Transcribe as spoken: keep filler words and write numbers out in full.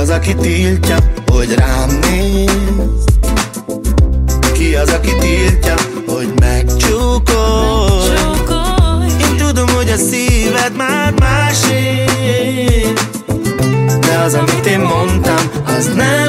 az, aki tiltja, hogy rám néz? Ki az, aki tiltja, hogy megcsókolj? Én tudom, hogy a szíved már másé, de az, amit én mondtam, az nem